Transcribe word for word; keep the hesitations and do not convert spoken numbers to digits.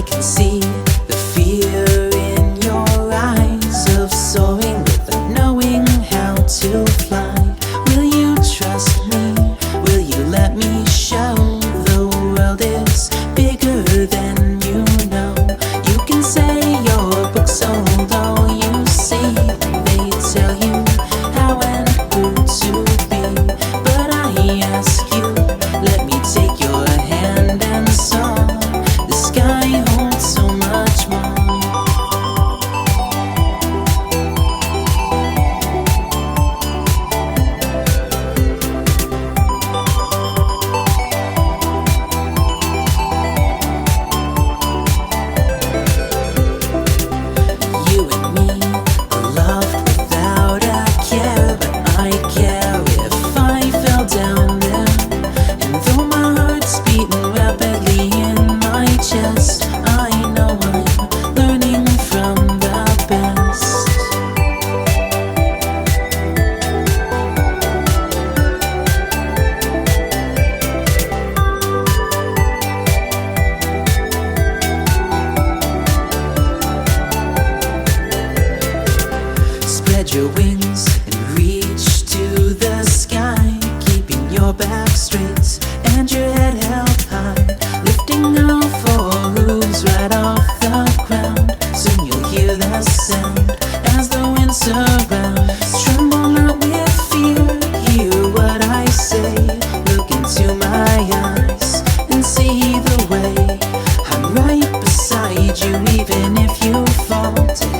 can see the fear in your eyes of soaring without knowing how to fly. Will you trust me? Will you let me show the world is bigger than you know? You can say your book's although you see they tell you how and who to be. But I ask you, let me take your hand and soar. The sky holds so much more. You and me are loved without a care, but I care if I fell down there. And though my heart's beating rapidly in my chest, I know I'm learning from the best. Spread your wings and reach to the sky, keeping your back straight and your head held high, lifting all four hooves right off the ground. Soon you'll hear the sound as the wind surrounds. Tremble not with fear, hear what I say. Look into my eyes and see the way. I'm right beside you even if you fall.